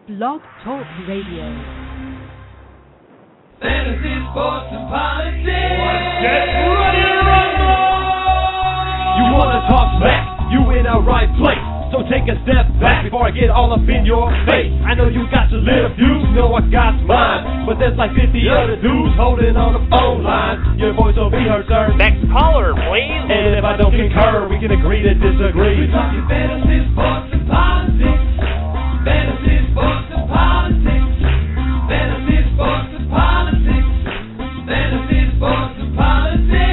Blog Talk Radio. Fantasy, sports, and politics. Get ready to rumble! You wanna talk smack? You in the right place. So take a step back before I get all up in your face. I know you got your little views, you know I got mine. But there's like 50 other dudes holding on the phone line. Your voice will be heard, sir. Next caller, please. And if I don't concur, we can agree to disagree. We're talking fantasy, sports, and politics. Fantasy, sports, and politics. Fantasy, sports, and politics. Fantasy, sports, and politics.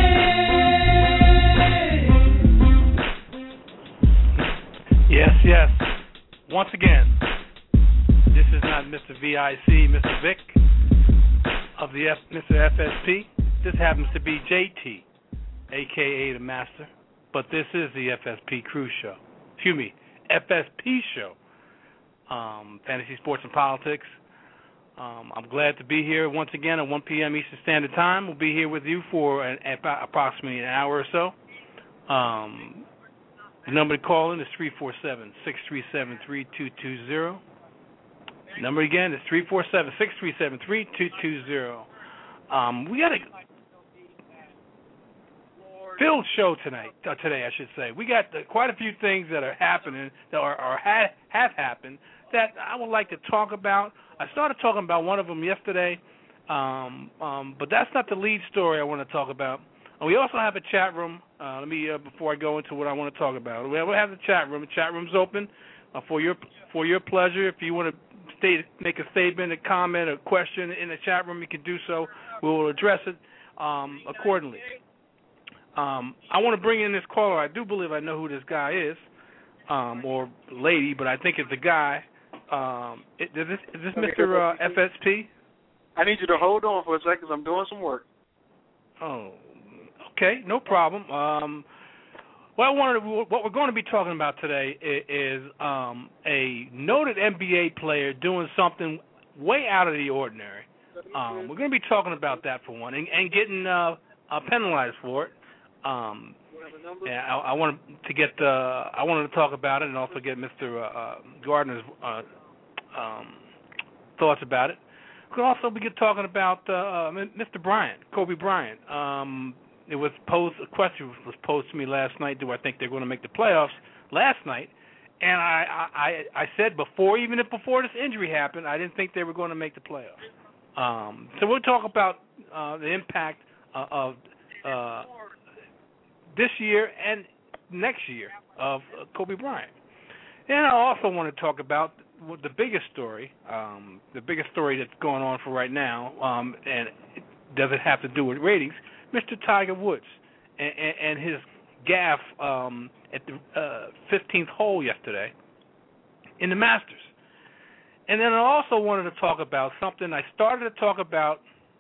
Yes. Once again, this is not Mr. VIC, Mr. Vic of the Mr. FSP. This happens to be JT, a.k.a. the Master. But this is the FSP Crew Show. Excuse me, FSP Show. Fantasy, Sports, and Politics. I'm glad to be here once again at 1 p.m. Eastern Standard Time. We'll be here with you for approximately an hour or so. The number to call in is 347-637-3220. Number again is 347-637-3220. We got a filled show today, I should say. We got quite a few things that are happening that have happened that I would like to talk about. I started talking about one of them yesterday, but that's not the lead story I want to talk about. We also have a chat room. Let me before I go into what I want to talk about. We have the chat room. The chat room's open for your pleasure. If you want to make a statement, a comment, a question in the chat room, you can do so. We will address it accordingly. I want to bring in this caller. I do believe I know who this guy is, or lady, but I think it's a guy. Is this Mr. FSP? I need you to hold on for a second because I'm doing some work. Oh. Okay, no problem. What we're going to be talking about today is a noted NBA player doing something way out of the ordinary. We're going to be talking about that for one, and getting penalized for it. I wanted to talk about it and also get Mr. Gardner's thoughts about it. We could also be talking about Mr. Bryant, Kobe Bryant. A question was posed to me last night. Do I think they're going to make the playoffs? Last night, and I said before this injury happened, I didn't think they were going to make the playoffs. So we'll talk about the impact of this year and next year of Kobe Bryant. And I also want to talk about the biggest story that's going on for right now, and does it have to do with ratings? Mr. Tiger Woods and his gaffe at the 15th hole yesterday in the Masters. And then I also wanted to talk about something I started to talk about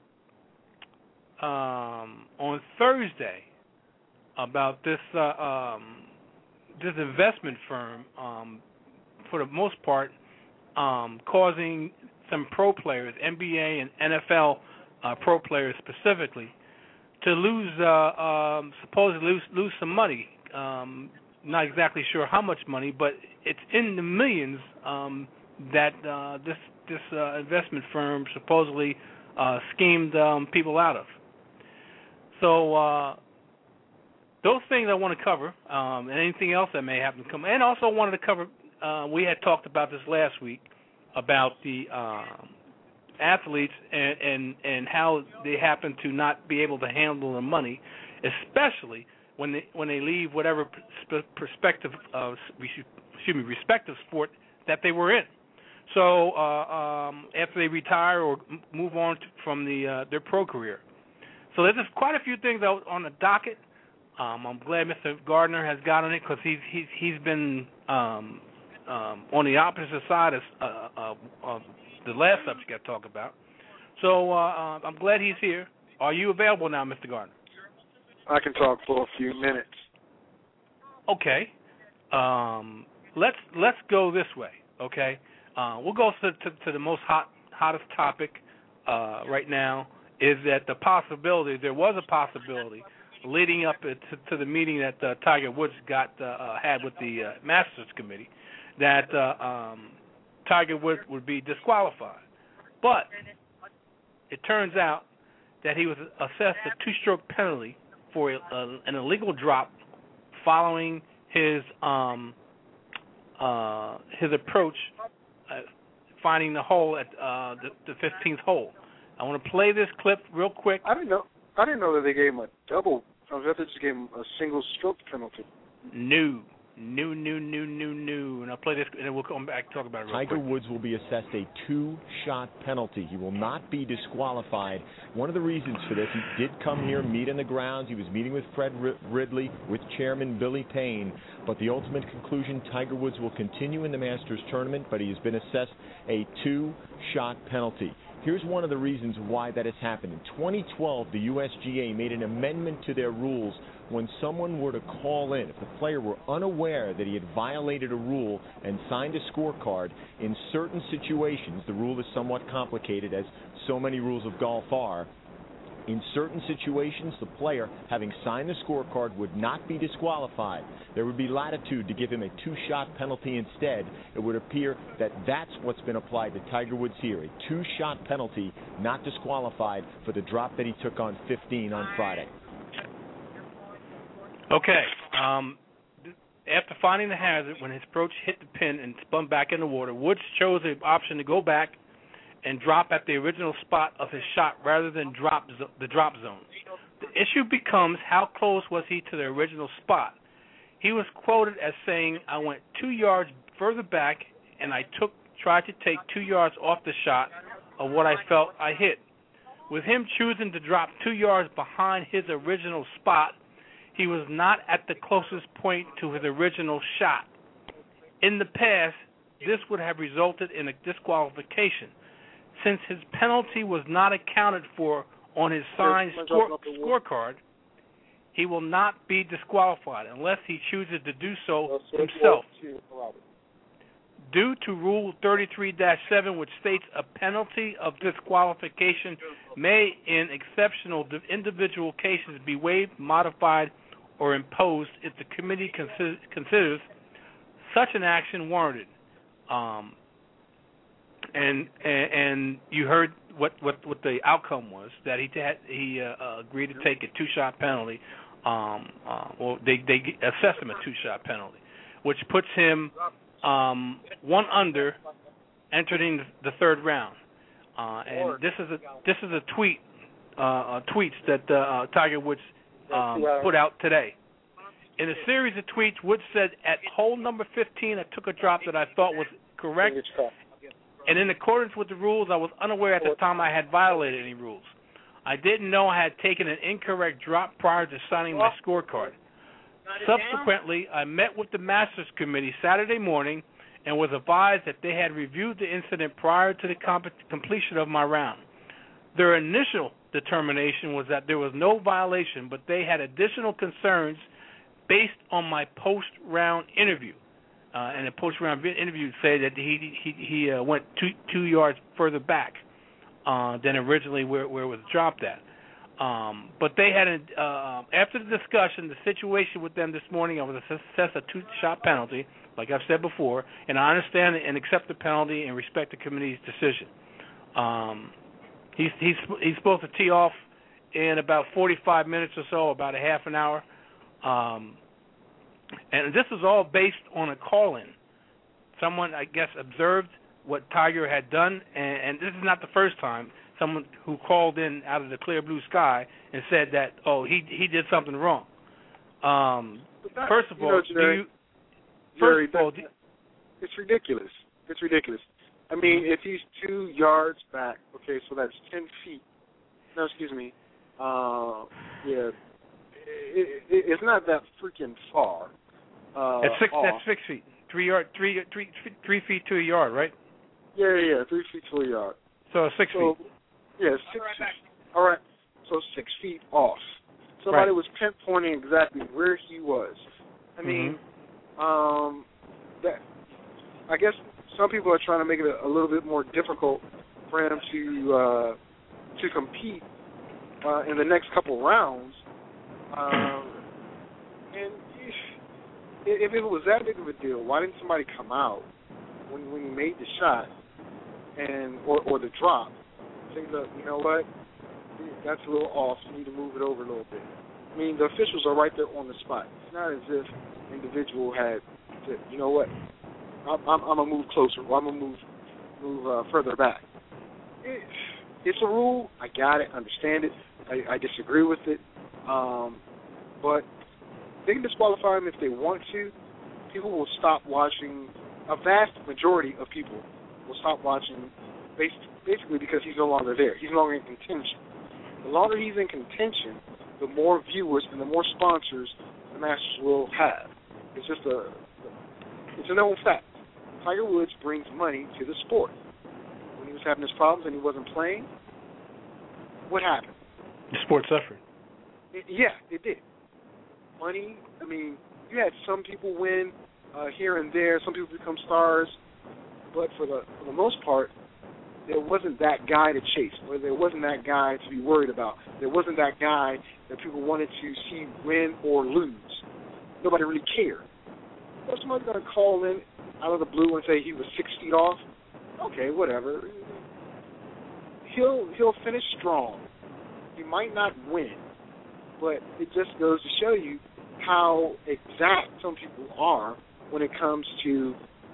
on Thursday about this investment firm, for the most part, causing some pro players, NBA and NFL pro players specifically, to supposedly lose some money. Not exactly sure how much money, but it's in the millions that this investment firm supposedly schemed people out of. So those things I want to cover, and anything else that may happen to come. And also wanted to cover, we had talked about this last week, about the athletes and how they happen to not be able to handle the money, especially when they leave whatever respective sport that they were in. So after they retire or move on from their pro career. So there's quite a few things out on the docket. I'm glad Mr. Gardner has gotten it because he's been on the opposite side of the last subject I talked about. So I'm glad he's here. Are you available now, Mr. Gardner? I can talk for a few minutes. Okay. Let's go this way. Okay. We'll go to the most hottest topic right now. Is that there was a possibility leading up to the meeting that Tiger Woods had with the Masters Committee, that Tiger Woods would be disqualified. But it turns out that he was assessed a 2-stroke penalty for an illegal drop following his approach, finding the hole at the 15th hole. I want to play this clip real quick. I didn't know that they gave him a double. I thought they just gave him a single stroke penalty. No. And I'll play this, and then we'll come back and talk about it real quick. Tiger Woods will be assessed a 2-shot penalty. He will not be disqualified. One of the reasons for this, he did come here, meet on the grounds. He was meeting with Fred Ridley, with Chairman Billy Payne. But the ultimate conclusion, Tiger Woods will continue in the Masters tournament, but he has been assessed a 2-shot penalty. Here's one of the reasons why that has happened. In 2012, the USGA made an amendment to their rules when someone were to call in, if the player were unaware that he had violated a rule and signed a scorecard, in certain situations, the rule is somewhat complicated as so many rules of golf are, in certain situations, the player, having signed the scorecard, would not be disqualified. There would be latitude to give him a 2-shot penalty instead. It would appear that that's what's been applied to Tiger Woods here, a 2-shot penalty, not disqualified for the drop that he took on 15 on Friday. Okay. After finding the hazard, when his approach hit the pin and spun back in the water, Woods chose the option to go back and drop at the original spot of his shot rather than the drop zone. The issue becomes how close was he to the original spot. He was quoted as saying, "I went 2 yards further back and I tried to take 2 yards off the shot of what I felt I hit." With him choosing to drop 2 yards behind his original spot, he was not at the closest point to his original shot. In the past, this would have resulted in a disqualification. Since his penalty was not accounted for on his signed scorecard, he will not be disqualified unless he chooses to do so himself. Due to Rule 33-7, which states a penalty of disqualification may, in exceptional individual cases, be waived, modified, or imposed if the committee considers such an action warranted. And you heard what the outcome was, that he agreed to take a 2-shot penalty. They assessed him a 2-shot penalty, which puts him 1 under, entering the 3rd round. And this is a tweet tweets that Tiger Woods put out today. In a series of tweets, Woods said, "At hole number 15, I took a drop that I thought was correct, and in accordance with the rules, I was unaware at the time I had violated any rules. I didn't know I had taken an incorrect drop prior to signing my scorecard. Subsequently, I met with the Masters Committee Saturday morning and was advised that they had reviewed the incident prior to the completion of my round. Their initial determination was that there was no violation, but they had additional concerns based on my post-round interview. And the post-round interview said that he went 2 yards further back than originally where it was dropped at. But they had, after the discussion, the situation with them this morning, I was assessed a 2-shot penalty, like I've said before, and I understand and accept the penalty and respect the committee's decision. He's supposed to tee off in about 45 minutes or so, about a half an hour. And this is all based on a call-in. Someone, I guess, observed what Tiger had done, and this is not the first time. Someone who called in out of the clear blue sky and said that, he did something wrong. First of all, it's ridiculous. It's ridiculous. I mean, if he's 2 yards back, okay, so that's 10 feet. No, excuse me. It's not that freaking far. That's 6 feet. 3 feet to a yard, right? Yeah, 3 feet to a yard. So 6 feet. Yeah, 6 feet. All right, so 6 feet off. Somebody was pinpointing exactly where he was. I mean, I guess some people are trying to make it a little bit more difficult for him to compete in the next couple rounds. And if it was that big of a deal, why didn't somebody come out when he made the shot and or the drop, say, look, you know what? That's a little off. You need to move it over a little bit. I mean, the officials are right there on the spot. It's not as if the individual had said, you know what? I'm gonna move closer, or I'm gonna move further back. It's a rule. I got it. Understand it. I disagree with it. But they can disqualify him if they want to. People will stop watching. A vast majority of people will stop watching basically because he's no longer there. He's no longer in contention. The longer he's in contention, the more viewers and the more sponsors the Masters will have. It's just it's a known fact. Tiger Woods brings money to the sport. When he was having his problems and he wasn't playing, what happened? The sport suffered. It did. Money, I mean, you had some people win here and there, some people become stars, but for the most part, there wasn't that guy to chase, or there wasn't that guy to be worried about. There wasn't that guy that people wanted to see win or lose. Nobody really cared. If somebody's going to call in out of the blue and say he was 6 feet off, okay, whatever. He'll finish strong. He might not win, but it just goes to show you how exact some people are when it comes to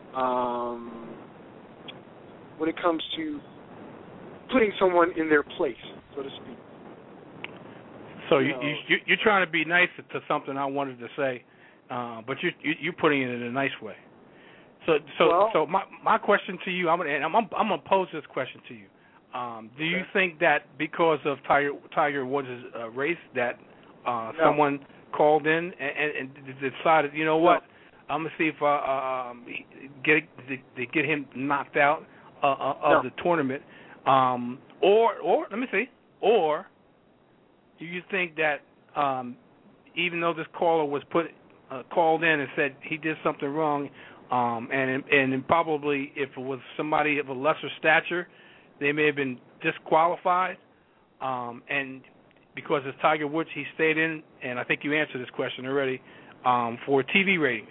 putting someone in their place, so to speak. So you're trying to be nice to something I wanted to say, but you're putting it in a nice way. So my question to you, I'm gonna pose this question to you. Do you think that because of Tiger Woods' race that someone called in and decided, you know what, I'm gonna see if they get him knocked out of the tournament, or let me see, or do you think that even though this caller was called in and said he did something wrong, and probably if it was somebody of a lesser stature, they may have been disqualified, and because it's Tiger Woods, he stayed in, and I think you answered this question already, for TV ratings?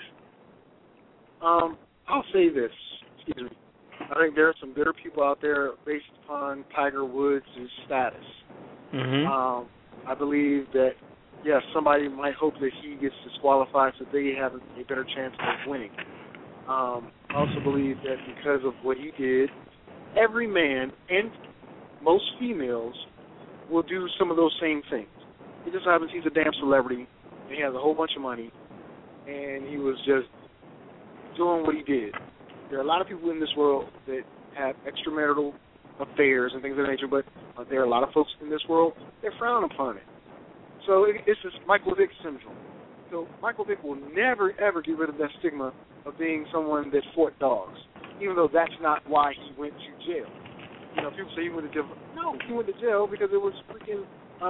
I'll say this, excuse me. I think there are some bitter people out there based upon Tiger Woods' status. Mm-hmm. I believe that, yes, somebody might hope that he gets disqualified so they have a better chance of winning. I also believe that because of what he did, every man and most females will do some of those same things. It just happens he's a damn celebrity, and he has a whole bunch of money, and he was just doing what he did. There are a lot of people in this world that have extramarital affairs and things of that nature, but there are a lot of folks in this world that frown upon it. So it's this Michael Vick syndrome. So Michael Vick will never, ever get rid of that stigma of being someone that fought dogs, even though that's not why he went to jail. You know, people say he went to jail. No, he went to jail because it was freaking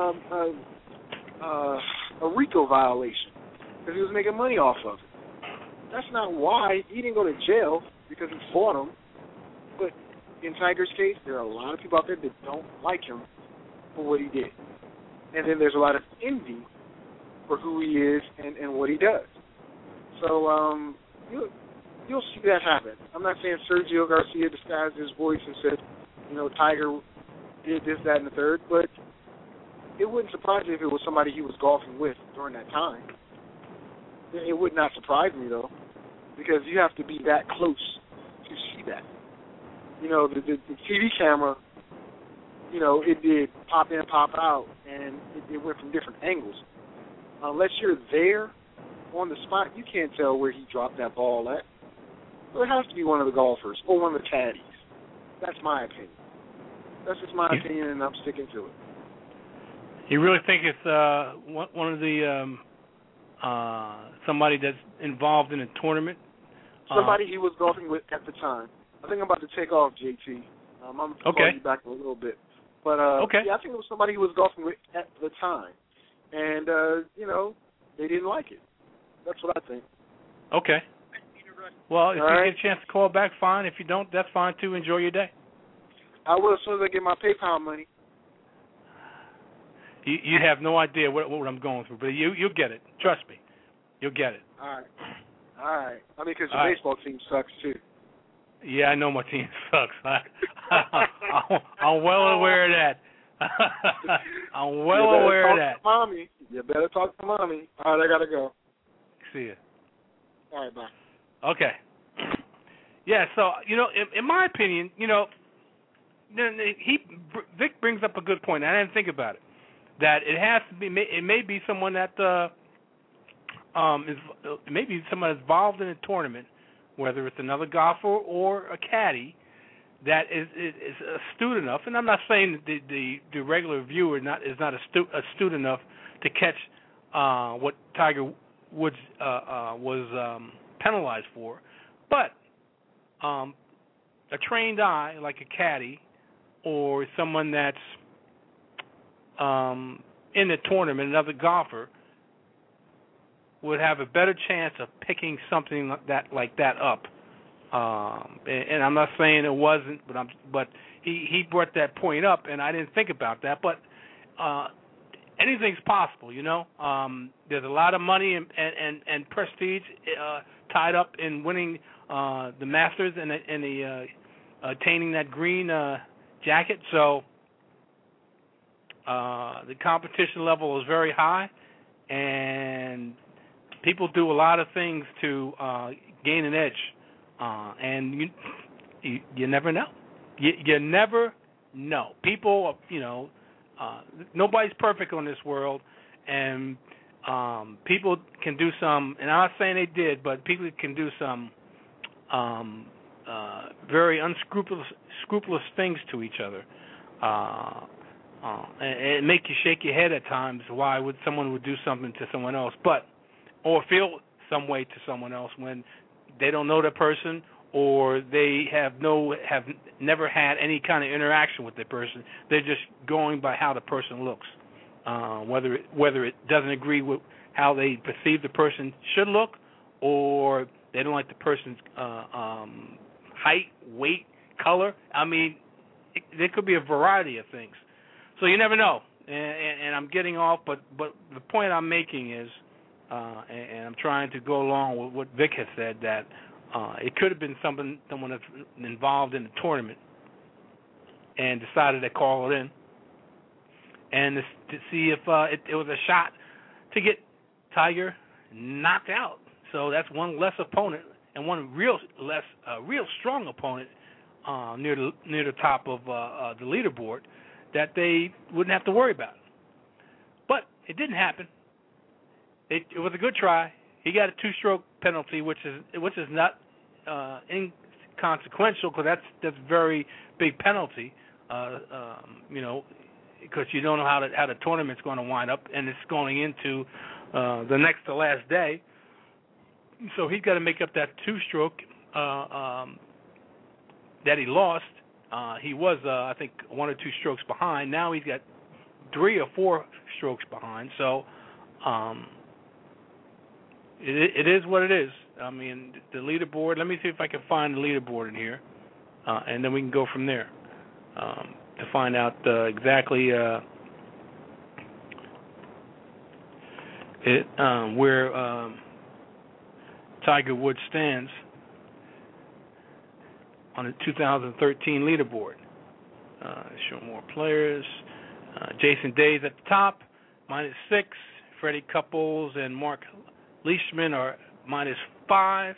a RICO violation, because he was making money off of it. That's not why. He didn't go to jail because he fought him. But in Tiger's case, there are a lot of people out there that don't like him for what he did. And then there's a lot of envy for who he is and what he does. So you'll see that happen. I'm not saying Sergio Garcia disguised his voice and said, you know, Tiger did this, that, and the third, but it wouldn't surprise me if it was somebody he was golfing with during that time. It would not surprise me, though, because you have to be that close to see that. You know, the TV camera, you know, it did pop in, pop out, and it went from different angles. Unless you're there on the spot, you can't tell where he dropped that ball at. So it has to be one of the golfers or one of the caddies. That's my opinion. That's just my opinion, and I'm sticking to it. You really think it's one of the somebody that's involved in a tournament? Somebody he was golfing with at the time. I think I'm about to take off, JT. I'm going to call you back in a little bit. But yeah, I think it was somebody he was golfing with at the time. And, you know, they didn't like it. That's what I think. Okay. Well, if you get a chance to call back, fine. If you don't, that's fine, too. Enjoy your day. I will as soon as I get my PayPal money. You have no idea what I'm going through, but you'll get it. Trust me. You'll get it. All right. I mean, because the baseball team sucks, too. Yeah, I know my team sucks. I'm well aware of that. I'm well aware of that. Mommy. You better talk to mommy. All right, I gotta go. See ya. All right, bye. Okay. Yeah. So in my opinion, Vic brings up a good point. I didn't think about it. That it has to be. It may be someone that is maybe someone involved in a tournament, whether it's another golfer or a caddy, that is astute enough. And I'm not saying that the regular viewer is not astute enough to catch what Tiger Woods was penalized for, but a trained eye like a caddy or someone that's in the tournament, another golfer, would have a better chance of picking something like that up. And I'm not saying it wasn't, but he brought that point up, and I didn't think about that. But anything's possible, There's a lot of money and prestige tied up in winning the Masters and the attaining that green jacket. So the competition level is very high, and people do a lot of things to gain an edge, and you never know. You never know. People, nobody's perfect on this world, and people can do some. And I'm not saying they did, but people can do some very unscrupulous things to each other, and it make you shake your head at times. Why would someone do something to someone else, or feel some way to someone else when they don't know the person, or they have never had any kind of interaction with the person. They're just going by how the person looks, whether it doesn't agree with how they perceive the person should look, or they don't like the person's height, weight, color. I mean, there could be a variety of things. So you never know. And I'm getting off, but the point I'm making is, and I'm trying to go along with what Vic has said, that it could have been someone that's involved in the tournament and decided to call it in, and to see if it was a shot to get Tiger knocked out. So that's one less opponent and one real strong opponent near the top of the leaderboard that they wouldn't have to worry about. But it didn't happen. It was a good try. He got a 2-stroke penalty, which is not inconsequential, because that's very big penalty. Because you don't know how the tournament's going to wind up, and it's going into the next to last day. So he's got to make up that 2-stroke that he lost. He was, I think, 1 or 2 strokes behind. Now he's got 3 or 4 strokes behind. So it is what it is. I mean, the leaderboard, let me see if I can find the leaderboard in here, and then we can go from there to find out exactly where Tiger Woods stands on the 2013 leaderboard. Show more players. Jason Day's at the top, -6. Freddie Couples and Mark Leishman are -5.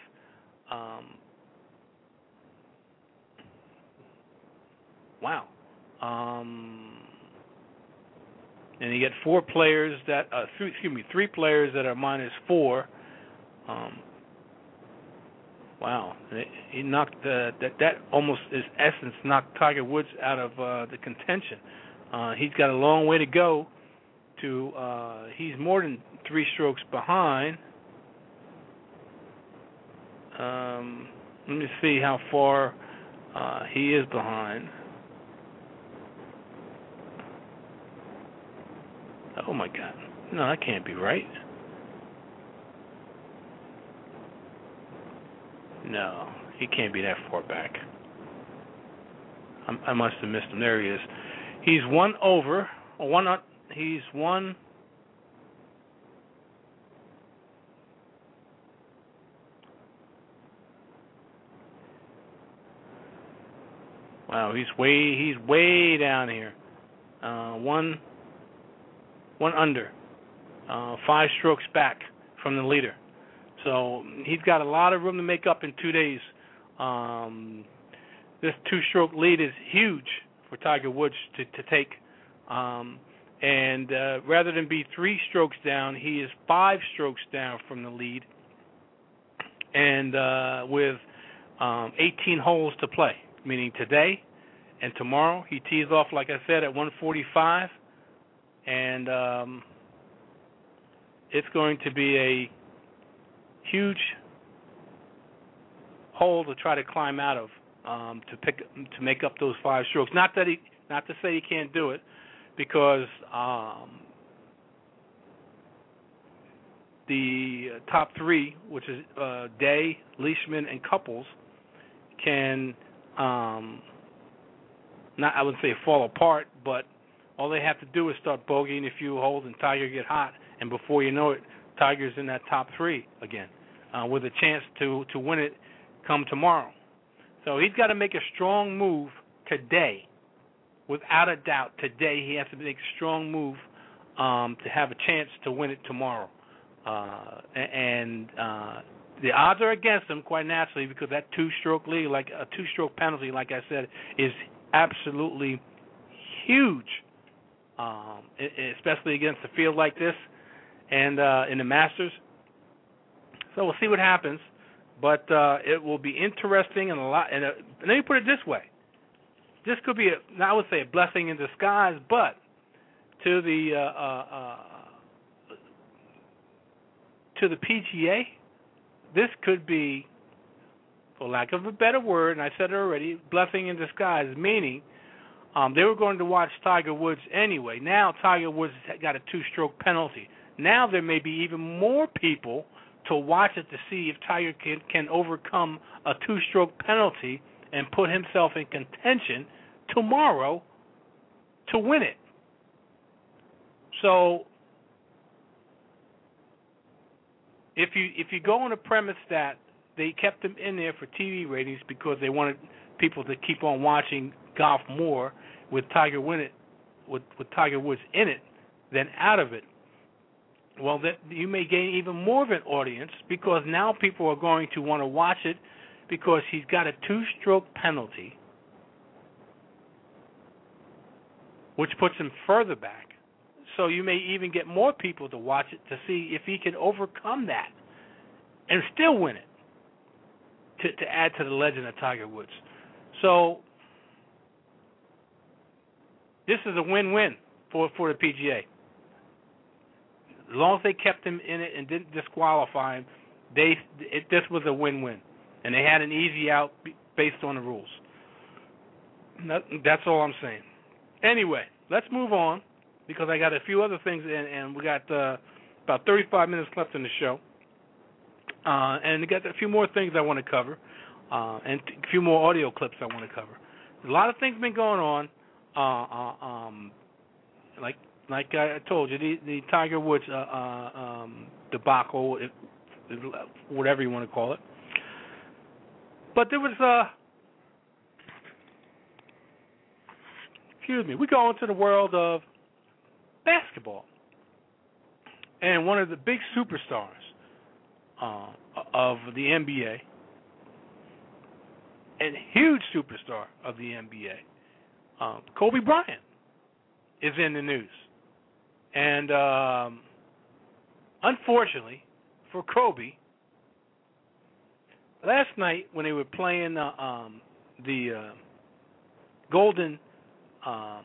Wow. And you get 4 players that, 3 players that are -4. Wow. He knocked that almost, in essence, knocked Tiger Woods out of the contention. He's got a long way to go to, he's more than 3 strokes behind. Let me see how far he is behind. Oh, my God. No, that can't be right. No, he can't be that far back. I must have missed him. There he is. He's 1 over. He's 1. Wow, he's way down here. One under. 5 strokes back from the leader. So he's got a lot of room to make up in 2 days. This 2-stroke lead is huge for Tiger Woods to take. And rather than be 3 strokes down, he is 5 strokes down from the lead. And with 18 holes to play, meaning today and tomorrow. He tees off, like I said, at 1:45. And it's going to be a huge hole to try to climb out of to make up those 5 strokes. Not to say he can't do it, because the top 3, which is Day, Leishman, and Couples, can I wouldn't say fall apart, but all they have to do is start bogeying a few holes and Tiger get hot, and before you know it, Tiger's in that top 3 again, with a chance to win it come tomorrow. So he's got to make a strong move today. Without a doubt, today he has to make a strong move to have a chance to win it tomorrow. The odds are against him, quite naturally, because that 2-stroke lead, like a 2-stroke penalty, like I said, is absolutely huge, especially against a field like this and in the Masters. So we'll see what happens, but it will be interesting and a lot. And let me put it this way: this could be, I would say, a blessing in disguise, but to the PGA, this could be, for lack of a better word, and I said it already, blessing in disguise, meaning they were going to watch Tiger Woods anyway. Now Tiger Woods got a 2-stroke penalty. Now there may be even more people to watch it to see if Tiger can overcome a 2-stroke penalty and put himself in contention tomorrow to win it. So if you go on the premise that they kept him in there for TV ratings because they wanted people to keep on watching golf more with Tiger Woods in it than out of it, well, that you may gain even more of an audience, because now people are going to want to watch it because he's got a 2-stroke penalty, which puts him further back. So you may even get more people to watch it to see if he can overcome that and still win it, to add to the legend of Tiger Woods. So this is a win-win for the PGA. As long as they kept him in it and didn't disqualify him, this was a win-win. And they had an easy out based on the rules. That's all I'm saying. Anyway, let's move on, because I got a few other things, and we got about 35 minutes left in the show. And we got a few more things I want to cover, and a few more audio clips I want to cover. A lot of things been going on, like I told you, the Tiger Woods debacle, whatever you want to call it. But there was we go into the world of basketball, and one of the big superstars of the NBA, and huge superstar of the NBA, Kobe Bryant, is in the news. And unfortunately for Kobe, last night when they were playing the Golden, I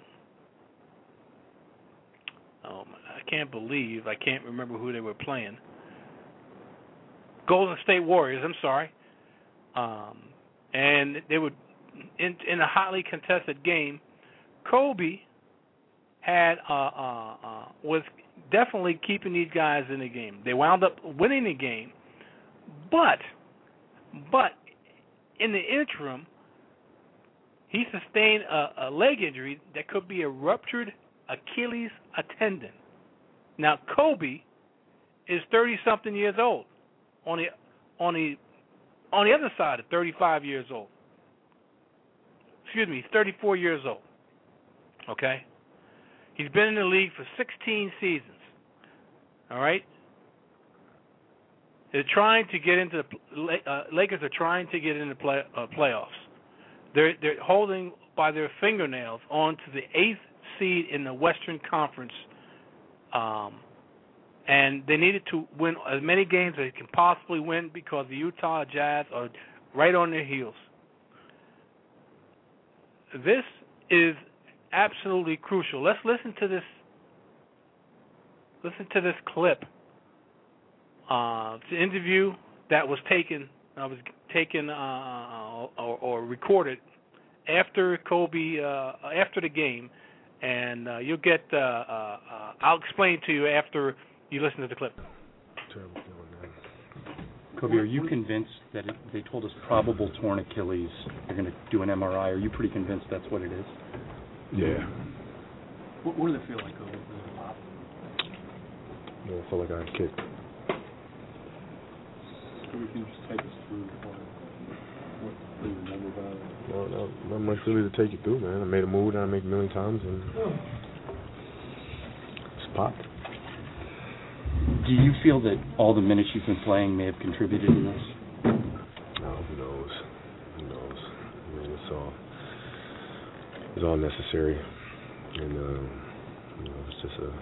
can't remember who they were playing. Golden State Warriors, I'm sorry. And they were in a hotly contested game. Kobe was definitely keeping these guys in the game. They wound up winning the game, but in the interim, he sustained a leg injury that could be a ruptured Achilles tendon. Now, Kobe is 30-something years old. On the other side of 35 years old. he's 34 years old. Okay? He's been in the league for 16 seasons. All right? They're trying to get into Lakers are trying to get into playoffs. They're holding by their fingernails on to the 8th seed in the Western Conference, and they needed to win as many games as they can possibly win because the Utah Jazz are right on their heels. This is absolutely crucial. Let's listen to this. Listen to this clip. It's an interview that was taken or recorded after Kobe after the game, and you'll get. I'll explain to you after you listen to the clip. Kobe, are you convinced that they told us probable torn Achilles? They're going to do an MRI. Are you pretty convinced that's what it is? Yeah. What does it feel like, Kobe? I feel like I got kicked. Can you just take us through what you remember about it? Well, not much really to take you through, man. I made a move that I make a million times, and it's popped. Do you feel that all the minutes you've been playing may have contributed to this? No, who knows? I mean, it's all necessary, and it's just a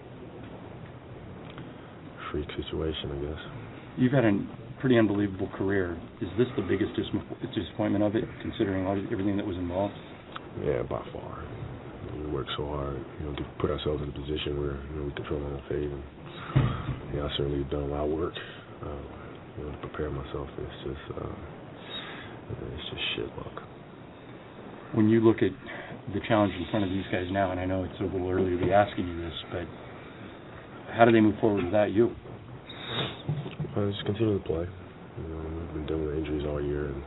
freak situation, I guess. You've had a pretty unbelievable career. Is this the biggest disappointment of it, considering everything that was involved? Yeah, by far. We worked so hard, to put ourselves in a position where we control our own fate. And I certainly have done a lot of work, to prepare myself. It's just shit luck. When you look at the challenge in front of these guys now, and I know it's a little early to be asking you this, but how do they move forward without you? Just continue to play. We've been dealing with injuries all year, and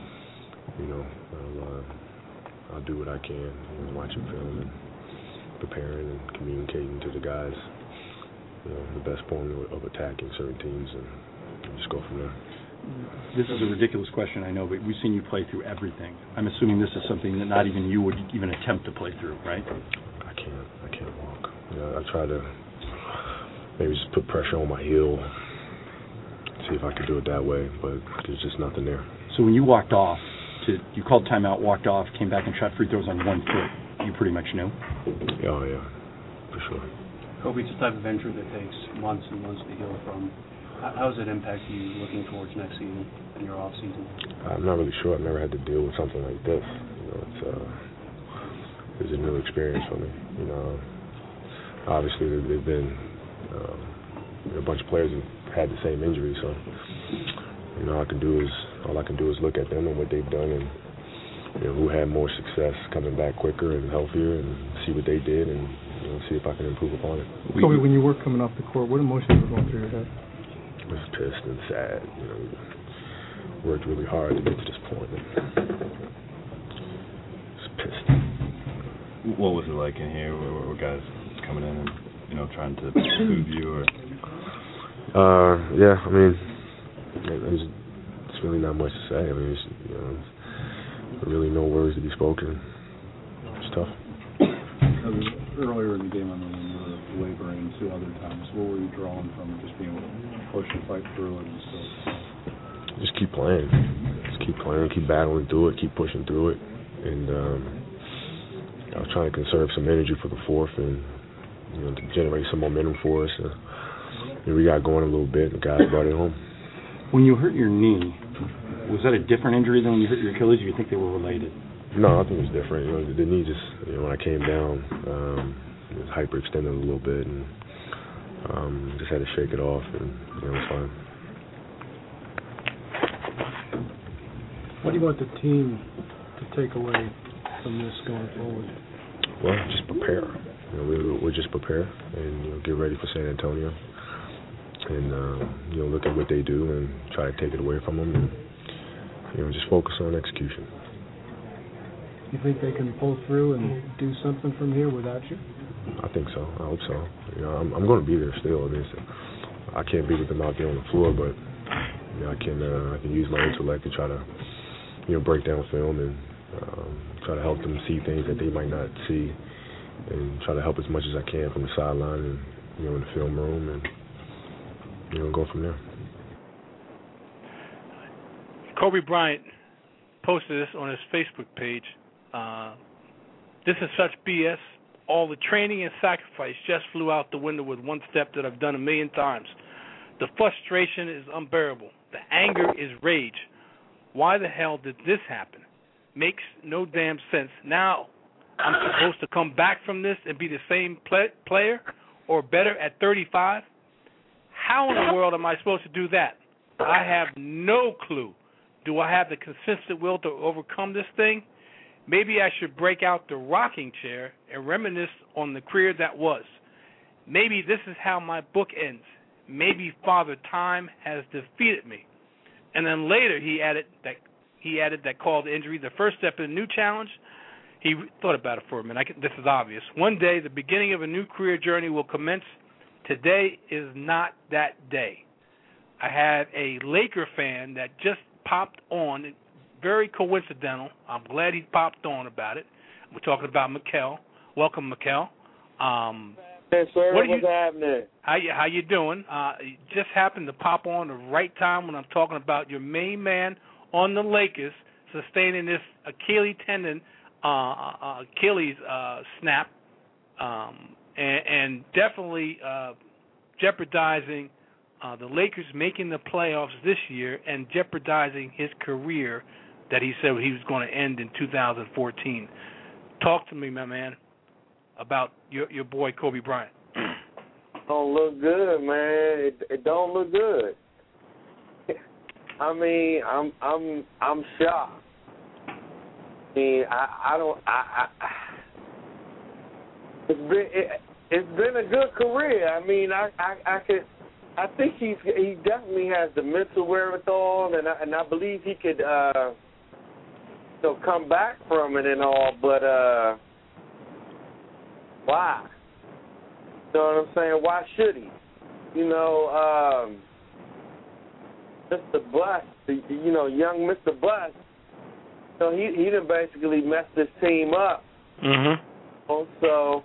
I'll do what I can. Watching film and preparing and communicating to the guys. The best form of attacking certain teams, and just go from there. This is a ridiculous question, I know, but we've seen you play through everything. I'm assuming this is something that not even you would even attempt to play through, right? I can't walk. I try to maybe just put pressure on my heel, see if I could do it that way, but there's just nothing there. So when you walked off, you called timeout, walked off, came back and shot free throws on one foot, you pretty much knew? Oh, yeah, for sure. Kobe, it's a type of injury that takes months and months to heal from. How does it impact you looking towards next season and your off season? I'm not really sure. I've never had to deal with something like this. It's a new experience for me. Obviously there've been a bunch of players who had the same injury, so all I can do is look at them and what they've done, and who had more success coming back quicker and healthier, and see what they did, and see if I can improve upon it. Kobe, when you were coming off the court, what emotions were going through your head? I was pissed and sad. Worked really hard to get to this point. Just pissed. What was it like in here? Were guys coming in and trying to soothe you, or? Yeah. I mean, it's really not much to say. I mean, really no words to be spoken. It's tough. Earlier in the game, I know when you were laboring 2 other times, what were you drawing from? Just being able to push and fight through it and stuff? Just keep playing. Keep battling through it, keep pushing through it. And I was trying to conserve some energy for the fourth and to generate some momentum for us. And we got going a little bit, and the guys brought it home. When you hurt your knee, was that a different injury than when you hurt your Achilles, or do you think they were related? No, I think it was different. The knee just, when I came down, it was hyperextended a little bit, and just had to shake it off, and it was fine. What do you want the team to take away from this going forward? Well, just prepare. We'll just prepare and get ready for San Antonio, and look at what they do and try to take it away from them, and just focus on execution. You think they can pull through and do something from here without you? I think so. I hope so. I'm going to be there still. I mean, I can't be with them out there on the floor, but I can use my intellect to try to break down film and try to help them see things that they might not see, and try to help as much as I can from the sideline and in the film room, and go from there. Kobe Bryant posted this on his Facebook page. This is such BS. All the training and sacrifice just flew out the window with one step that I've done a million times. The frustration is unbearable. The anger is rage. Why the hell did this happen? Makes no damn sense. Now I'm supposed to come back from this and be the same player or better at 35? How in the world am I supposed to do that? I have no clue. Do I have the consistent will to overcome this thing? Maybe I should break out the rocking chair and reminisce on the career that was. Maybe this is how my book ends. Maybe Father Time has defeated me. And then later he added that called injury the first step in a new challenge. He thought about it for a minute. This is obvious. One day the beginning of a new career journey will commence. Today is not that day. I have a Laker fan that just popped on, very coincidental. I'm glad he popped on about it. We're talking about Mikel. Welcome, Mikel. Yes, sir. What's happening? How you doing? You just happened to pop on the right time when I'm talking about your main man on the Lakers sustaining this Achilles tendon, Achilles snap, and definitely jeopardizing the Lakers making the playoffs this year and jeopardizing his career that he said he was going to end in 2014. Talk to me, my man, about your boy Kobe Bryant. Don't look good, man. It don't look good. I mean, I'm shocked. I mean, it's been a good career. I mean, I think he definitely has the mental wherewithal, and I believe he could come back from it and all. But why? You know what I'm saying? Why should he? Mr. Bust, young Mr. Bust. So he done basically messed this team up. Mm-hmm. Also,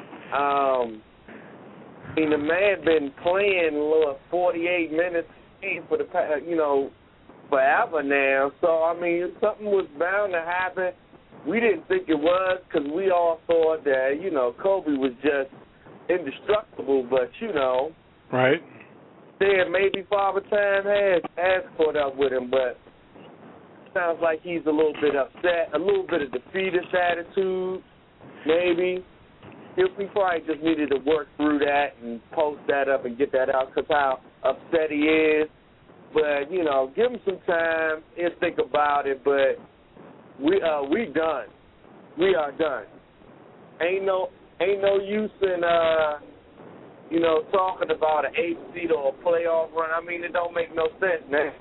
the man been playing 48 minutes for the forever now. So something was bound to happen. We didn't think it was because we all thought that Kobe was just indestructible. But right. There maybe Father Time has caught up with him, but sounds like he's a little bit upset, a little bit of defeatist attitude, maybe. He probably just needed to work through that and post that up and get that out because how upset he is. But, give him some time and think about it. But we done. We are done. Ain't no use in, talking about an 8th seed or a playoff run. It don't make no sense, man.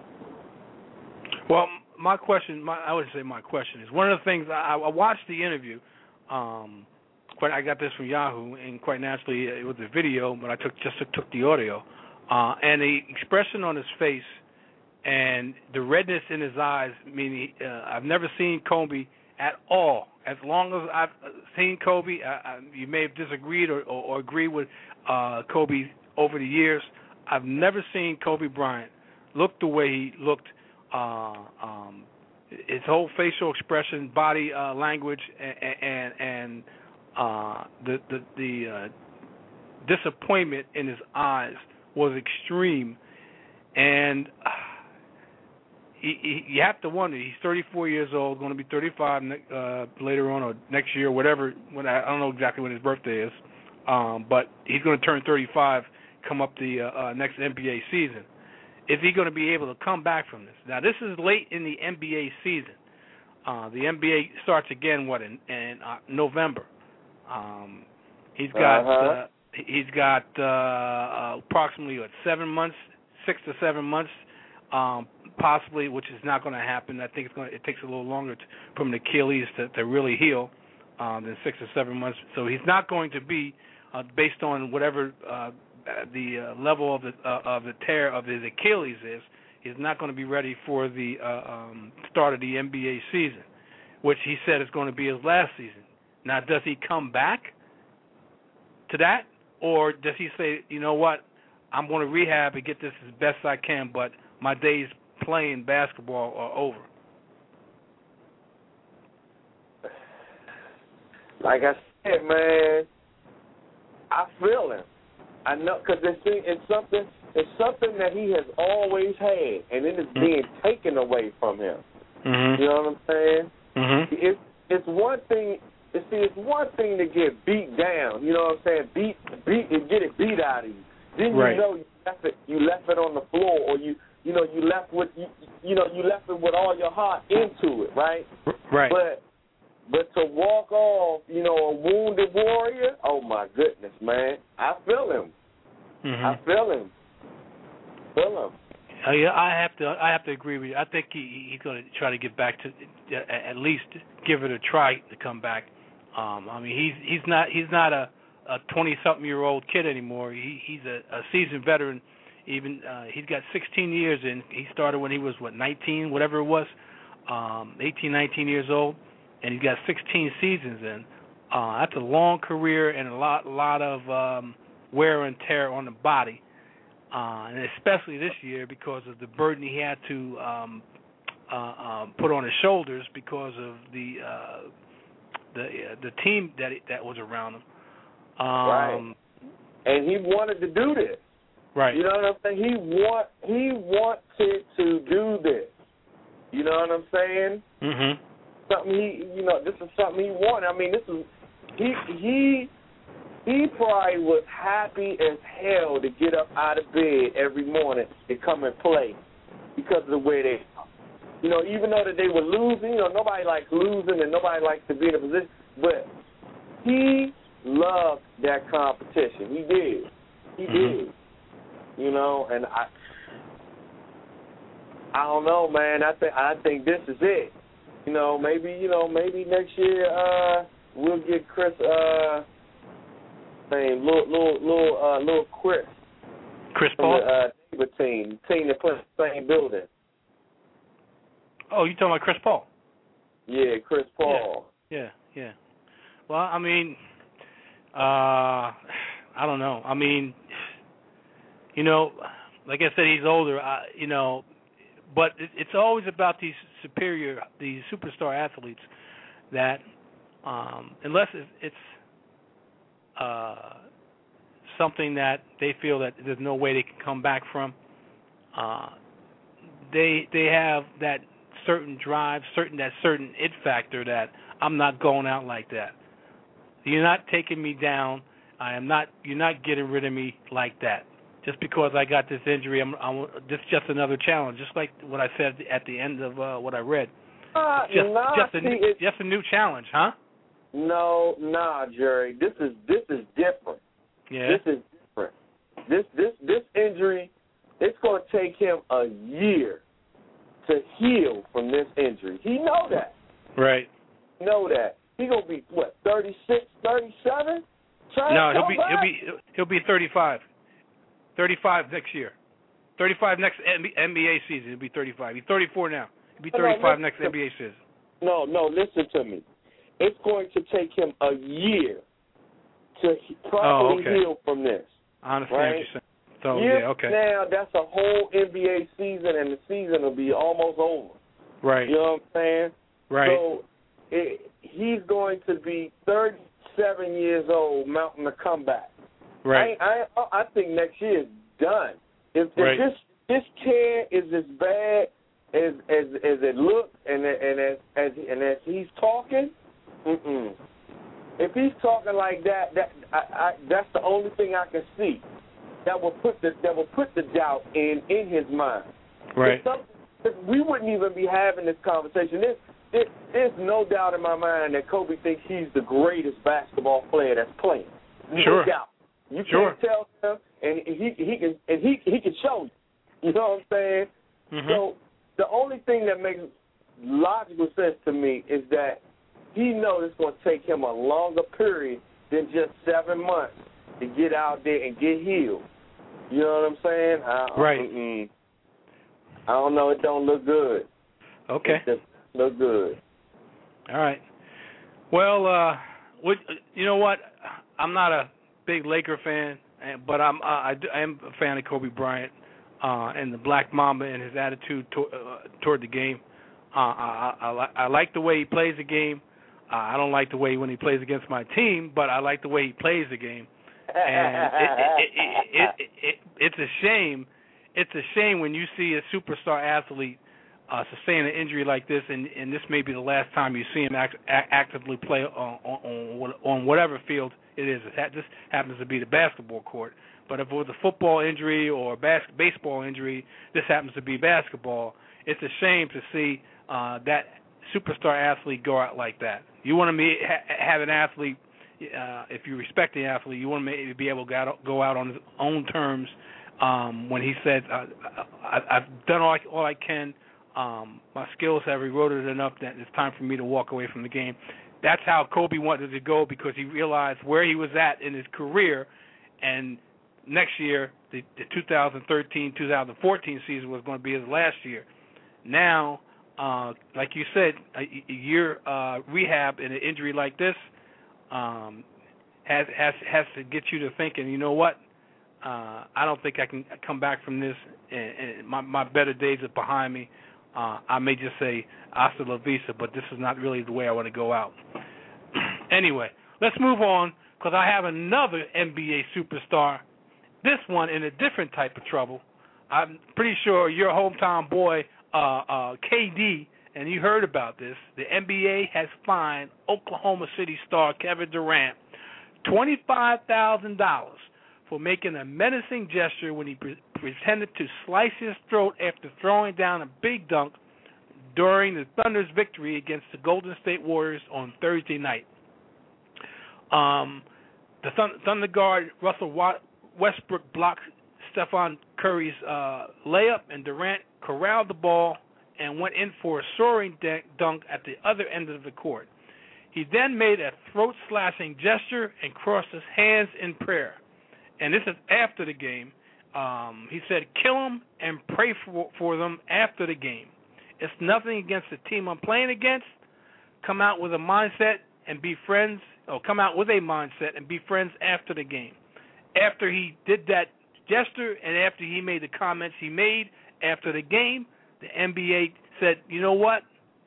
Well, my question is, one of the things, I watched the interview, I got this from Yahoo, and quite naturally it was a video, but I took the audio, and the expression on his face and the redness in his eyes, meaning I've never seen Kobe at all. As long as I've seen Kobe, you may have disagreed or agree with Kobe over the years. I've never seen Kobe Bryant look the way he looked. His whole facial expression, body language, and the disappointment in his eyes was extreme, and you have to wonder. He's 34 years old, going to be 35 later on or next year, whatever. I don't know exactly when his birthday is, but he's going to turn 35 come up the next NBA season. Is he going to be able to come back from this? Now, this is late in the NBA season. The NBA starts again, in November. He's got approximately 7 months, 6 to 7 months, possibly, which is not going to happen. I think it takes a little longer from the Achilles to really heal than 6 or 7 months. So he's not going to be, based on whatever the level of the tear of his Achilles is, he's not going to be ready for the start of the NBA season. which he said is going to be his last season. Now, does he come back to that, or does he say, you know what, I'm going to rehab and get this as best I can, but my days playing basketball are over? Like I said, man, I feel him. I know, because it's something that he has always had, and it is being taken away from him. Mm-hmm. You know what I'm saying? Mm-hmm. It's one thing. It's one thing to get beat down. You know what I'm saying? Beat and get it beat out of you. Then you know you left it on the floor, or you left with you left it with all your heart into it, right? Right. But to walk off, a wounded warrior, oh my goodness, man, I feel him. Mm-hmm. I feel him. Yeah, I have to agree with you. I think he's going to try to get back to at least give it a try to come back. I mean, he's not a 20-something-year-old kid anymore. He's a seasoned veteran. Even he's got 16 years in. He started when he was 19, whatever it was, 18, 19 years old, and he's got 16 seasons in. That's a long career and a lot of wear and tear on the body. And especially this year because of the burden he had to put on his shoulders because of the team that was around him. Right. And he wanted to do this. Right. You know what I'm saying? He wanted to do this. You know what I'm saying? Mm-hmm. This is something he wanted. I mean, this is he probably was happy as hell to get up out of bed every morning and come and play because of the way they are. Even though that they were losing, nobody likes losing and nobody likes to be in a position, but he loved that competition. He did. He did. And I don't know, man. I think this is it. Maybe next year we'll get Chris little Chris Paul? From the team that plays the same building. Oh, you talking about Chris Paul? Yeah, Chris Paul. Yeah. Well, I mean, I don't know. I mean, like I said, he's older. But it's always about these superstar athletes that, unless it's something that they feel that there's no way they can come back from, they have that certain drive, certain it factor that I'm not going out like that. You're not taking me down. You're not getting rid of me like that. Just because I got this injury, this is just another challenge. Just like what I said at the end of what I read. Just a new challenge, huh? No, Jerry. This is different. Yeah. This is different. This injury, it's going to take him a year to heal from this injury. He know that. Right. Know that. He gonna be 36, 37? No, he'll be 35. 35 next year. 35 next NBA season. He'll be 35. He's 34 now. He'll be 35 next NBA season. No, listen to me. It's going to take him a year to properly heal from this. I understand what you're saying. So, now that's a whole NBA season, and the season will be almost over. Right. You know what I'm saying? Right. So he's going to be 37 years old, mounting a comeback. Right. I think next year is done. If this tear is as bad as it looks, and as he's talking, if he's talking like that, that's the only thing I can see that will put the doubt in his mind. Right. We wouldn't even be having this conversation. There's no doubt in my mind that Kobe thinks he's the greatest basketball player that's playing. No doubt. You can't tell him, and he can show you. You know what I'm saying? Mm-hmm. So the only thing that makes logical sense to me is that he knows it's going to take him a longer period than just 7 months to get out there and get healed. You know what I'm saying? Right. I don't know. It don't look good. Okay. It just look good. All right. Well, you know what? I'm not a big Laker fan, but I am a fan of Kobe Bryant and the Black Mamba and his attitude toward the game. I like the way he plays the game. I don't like the way when he plays against my team, but I like the way he plays the game. And it's a shame. It's a shame when you see a superstar athlete sustain an injury like this, and this may be the last time you see him actively play on whatever field it is. This happens to be the basketball court. But if it was a football injury or a baseball injury, this happens to be basketball. It's a shame to see that superstar athlete go out like that. You want to have an athlete, if you respect the athlete, you want to be able to go out on his own terms. When he said, I've done all I can, my skills have eroded enough that it's time for me to walk away from the game. That's how Kobe wanted to go, because he realized where he was at in his career, and next year, the 2013-2014 season was going to be his last year. Now, like you said, a year rehab in an injury like this has to get you to thinking, you know what? I don't think I can come back from this, and my better days are behind me. I may just say hasta la vista, but this is not really the way I want to go out. Anyway, let's move on, because I have another NBA superstar, this one in a different type of trouble. I'm pretty sure your hometown boy, KD, and you heard about this. The NBA has fined Oklahoma City star Kevin Durant $25,000 for making a menacing gesture when he pretended to slice his throat after throwing down a big dunk during the Thunder's victory against the Golden State Warriors on Thursday night. The Thunder guard Russell Westbrook blocked Stephen Curry's layup, and Durant corralled the ball and went in for a soaring dunk at the other end of the court. He then made a throat-slashing gesture and crossed his hands in prayer. And this is after the game. He said, kill them and pray for them after the game. It's nothing against the team I'm playing against. Come out with a mindset and be friends, or come out with a mindset and be friends after the game. After he did that gesture and after he made the comments he made after the game, the NBA said, you know what?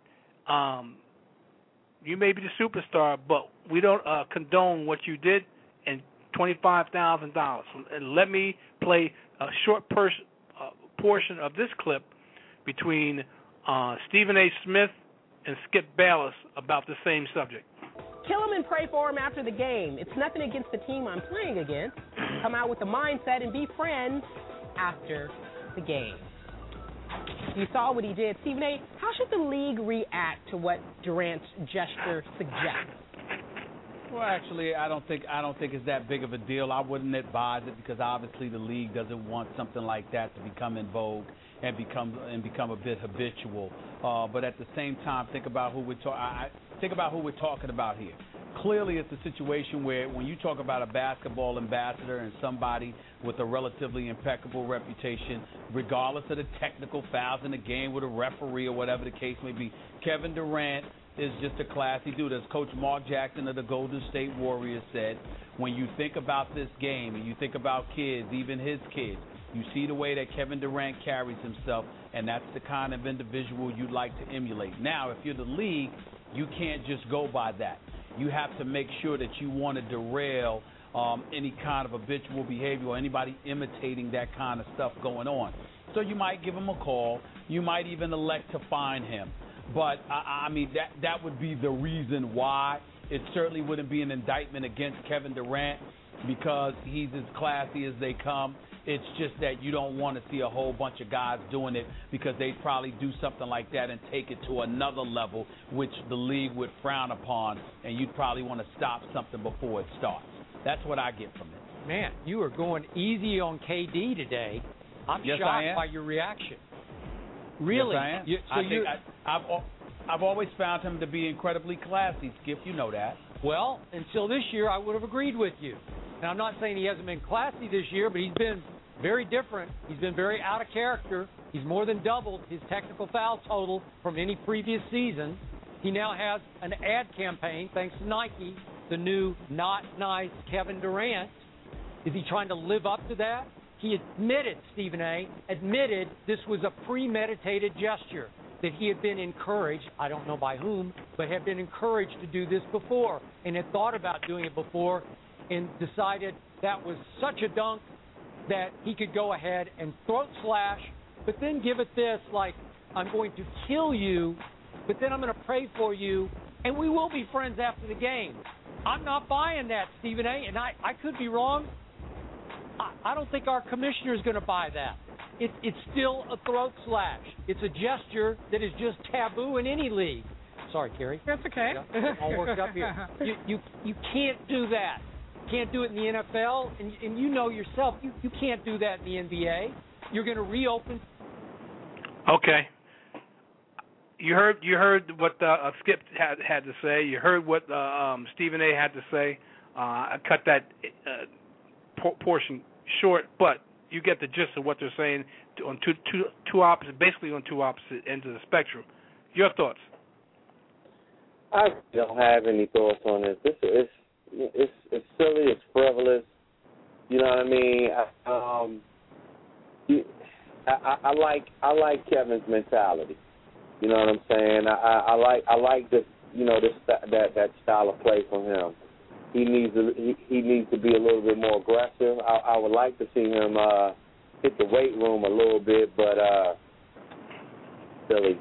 You may be the superstar, but we don't condone what you did, and $25,000. And let me play a short portion of this clip between Stephen A. Smith and Skip Bayless about the same subject. Kill him and pray for him after the game. It's nothing against the team I'm playing against. Come out with a mindset and be friends after the game. You saw what he did. Stephen A., how should the league react to what Durant's gesture suggests? Well, actually, I don't think it's that big of a deal. I wouldn't advise it, because obviously the league doesn't want something like that to become in vogue and become a bit habitual. But at the same time, think about who we're talking about here. Clearly, it's a situation where when you talk about a basketball ambassador and somebody with a relatively impeccable reputation, regardless of the technical fouls in the game with a referee or whatever the case may be, Kevin Durant is just a classy dude. As Coach Mark Jackson of the Golden State Warriors said, when you think about this game and you think about kids, even his kids, you see the way that Kevin Durant carries himself, and that's the kind of individual you'd like to emulate. Now, if you're the league, you can't just go by that. You have to make sure that you want to derail any kind of habitual behavior or anybody imitating that kind of stuff going on. So you might give him a call. You might even elect to fine him. But, I mean, that would be the reason why. It certainly wouldn't be an indictment against Kevin Durant because he's as classy as they come. It's just that you don't want to see a whole bunch of guys doing it because they'd probably do something like that and take it to another level, which the league would frown upon, and you'd probably want to stop something before it starts. That's what I get from it. Man, you are going easy on KD today. I'm shocked by your reaction. Really? Yes, I am. I've always found him to be incredibly classy, Skip. You know that. Well, until this year, I would have agreed with you. And I'm not saying he hasn't been classy this year, but he's been very different. He's been very out of character. He's more than doubled his technical foul total from any previous season. He now has an ad campaign, thanks to Nike, the new Not Nice Kevin Durant. Is he trying to live up to that? He admitted, Stephen A., this was a premeditated gesture, that he had been encouraged, I don't know by whom, but had been encouraged to do this before and had thought about doing it before and decided that was such a dunk that he could go ahead and throat slash, but then give it this, like, I'm going to kill you, but then I'm going to pray for you, and we will be friends after the game. I'm not buying that, Stephen A., and I could be wrong. I don't think our commissioner is going to buy that. It's still a throat slash. It's a gesture that is just taboo in any league. Sorry, Kerry. That's okay. Yeah, all worked up here. You can't do that. Can't do it in the NFL, and you know yourself, you can't do that in the NBA. You're going to reopen. Okay. You heard what Skip had to say. You heard what Stephen A. had to say. I cut that portion short, but you get the gist of what they're saying on two opposite, basically on two opposite ends of the spectrum. Your thoughts? I don't have any thoughts on this. It's silly. It's frivolous. You know what I mean? I like Kevin's mentality. You know what I'm saying? I like this. You know, that style of play from him. He needs to be a little bit more aggressive. I would like to see him hit the weight room a little bit, but silly.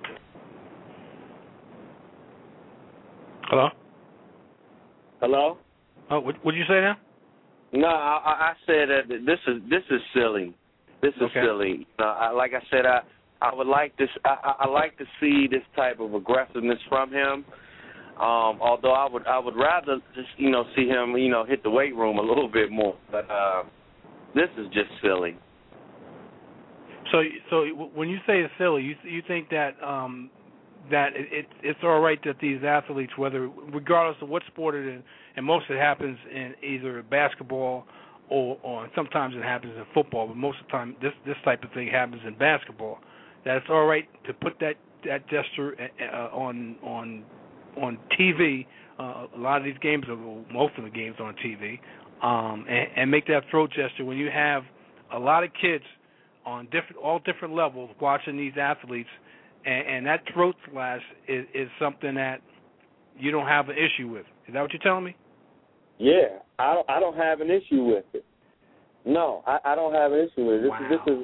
Hello? Hello? Oh, what did you say now? No, I said that this is silly. This is okay. Silly. Like I said, I would like this. I like to see this type of aggressiveness from him. Although I would rather just see him hit the weight room a little bit more. But this is just silly. So when you say it's silly, you think that that it's all right that these athletes, regardless of what sport it is, and most of it happens in either basketball or sometimes it happens in football, but most of the time this type of thing happens in basketball. That it's all right to put that gesture on TV. A lot of these games, most of the games on TV, and make that throat gesture when you have a lot of kids on all different levels watching these athletes, and that throat slash is something that you don't have an issue with. Is that what you're telling me? Yeah, I don't have an issue with it. No, I don't have an issue with it. Wow.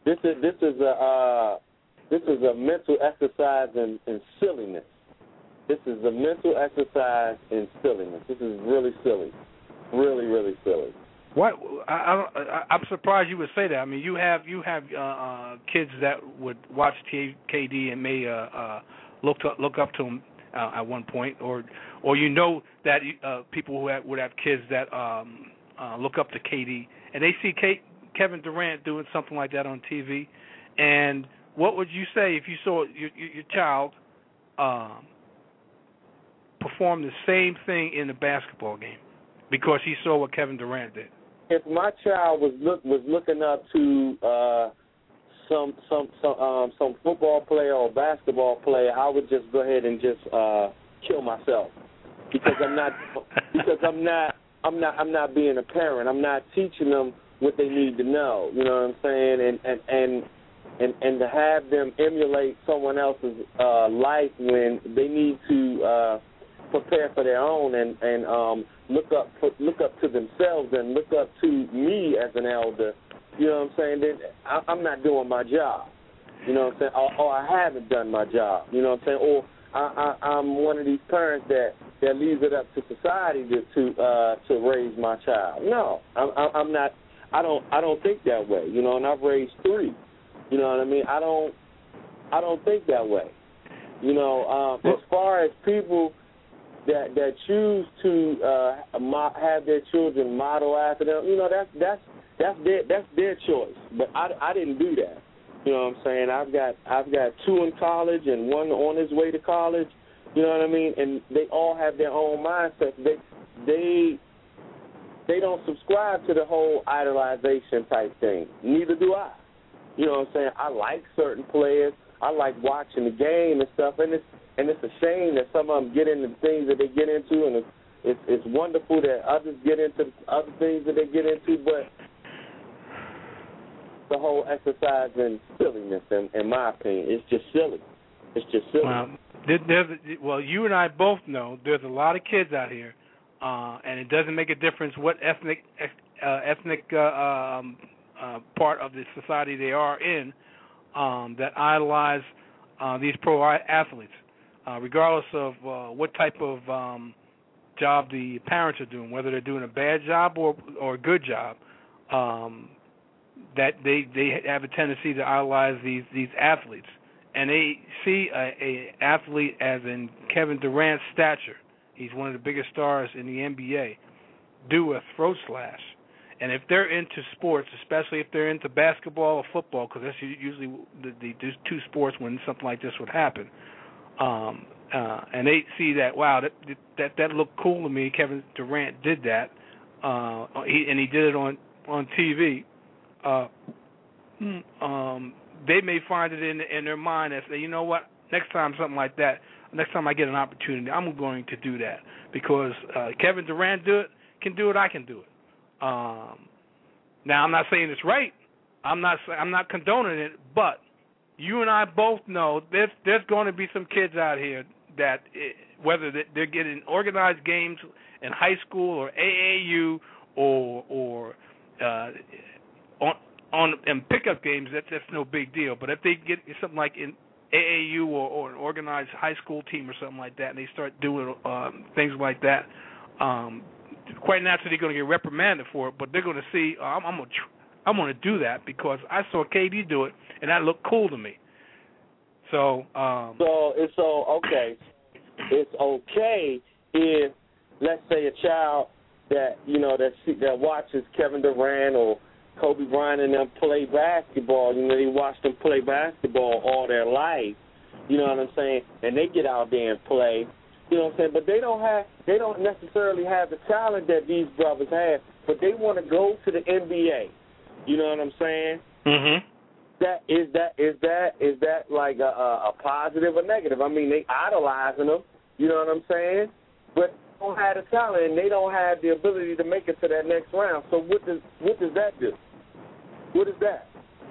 This is a mental exercise in silliness. This is a mental exercise in silliness. This is really silly, really, really silly. What? I'm surprised you would say that. I mean, you have kids that would watch KD and may look up to him at one point, or that people who would have kids that look up to KD, and they see Kevin Durant doing something like that on TV. And what would you say if you saw your child perform the same thing in a basketball game because he saw what Kevin Durant did? If my child was looking up to some football player or basketball player, I would just go ahead and just kill myself because I'm not being a parent. I'm not teaching them what they need to know. You know what I'm saying? And to have them emulate someone else's life when they need to prepare for their own and look up to themselves and look up to me as an elder. You know what I'm saying? Then I'm not doing my job. You know what I'm saying? Or I haven't done my job. You know what I'm saying? Or I'm one of these parents that leaves it up to society to raise my child. No, I'm not. I don't think that way. You know, and I've raised 3. You know what I mean? I don't think that way. You know, as far as people that choose to have their children model after them, you know, that's their choice. But I didn't do that. You know what I'm saying? I've got 2 in college and 1 on his way to college. You know what I mean? And they all have their own mindsets. They don't subscribe to the whole idolization type thing. Neither do I. You know what I'm saying? I like certain players. I like watching the game and stuff, and and it's a shame that some of them get into things that they get into, and it's wonderful that others get into other things that they get into, but the whole exercise in silliness, in my opinion, it's just silly. It's just silly. Well, you and I both know there's a lot of kids out here, and it doesn't make a difference what ethnic part of the society they are in, that idolize these pro athletes, regardless of what type of job the parents are doing, whether they're doing a bad job or a good job. That they have a tendency to idolize these athletes, and they see a athlete as in Kevin Durant's stature. He's one of the biggest stars in the NBA. Do a throat slash, and if they're into sports, especially if they're into basketball or football, because that's usually the two sports when something like this would happen, and they see that, wow, that looked cool to me. Kevin Durant did that, he did it on TV. They may find it in their mind and say, you know what, next time something like that, next time I get an opportunity, I'm going to do that, because Kevin Durant can do it, I can do it. Now, I'm not saying it's right. I'm not condoning it, but you and I both know there's going to be some kids out here that whether they're getting organized games in high school or AAU or on pickup games, that's no big deal. But if they get something like in AAU or an organized high school team or something like that, and they start doing things like that, quite naturally they're going to get reprimanded for it. But they're going to see, I'm going to do that because I saw KD do it, and that looked cool to me. So it's okay. It's okay if, let's say, a child that that watches Kevin Durant or Kobe Bryant and them play basketball. They watch them play basketball all their life. You know what I'm saying? And they get out there and play. You know what I'm saying? But they don't necessarily have the talent that these brothers have. But they want to go to the NBA. You know what I'm saying? Mm-hmm. Is that like a positive or negative? I mean, they idolizing them. You know what I'm saying? But they don't have the talent and they don't have the ability to make it to that next round. So what does that do? What is that?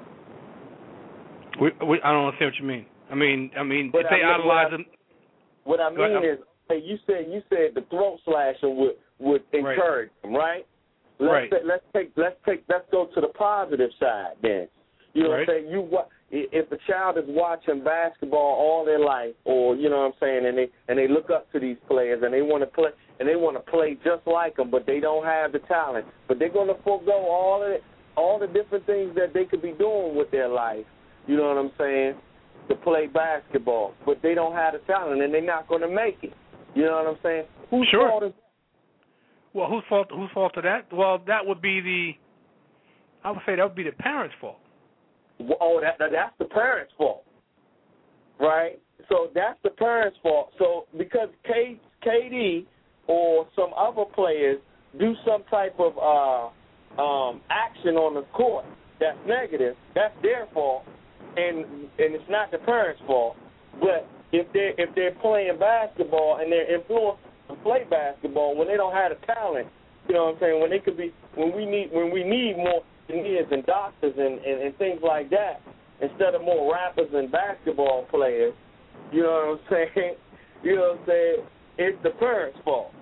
I don't understand what you mean. I mean, if they idolize them. What I mean is, hey, you said the throat slasher would encourage them, right? Let's go to the positive side then. You know what I'm saying? If a child is watching basketball all their life, or you know what I'm saying, and they look up to these players and they want to play just like them, but they don't have the talent, but they're going to forego all the different things that they could be doing with their life. You know what I'm saying? To play basketball, but they don't have the talent and they're not going to make it. You know what I'm saying? Whose fault is that? Well, whose fault is that? Well, that would be I would say that would be the parents' fault. Oh, that's the parents' fault, right? So that's the parents' fault. So because KD or some other players do some type of action on the court that's negative, that's their fault, and it's not the parents' fault. But if they're playing basketball and they're influenced to play basketball when they don't have the talent, you know what I'm saying? When we need more engineers and doctors and things like that instead of more rappers and basketball players, you know what I'm saying? You know what I'm saying? It's the parents' fault.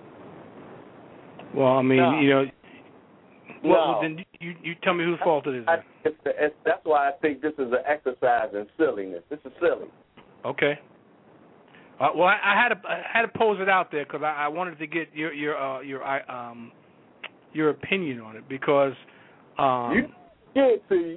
Well, I mean, no. Well, then you tell me whose fault it is. That's why I think this is an exercise in silliness. This is silly. Okay. Well, I had to pose it out there because I wanted to get your opinion on it because. You get to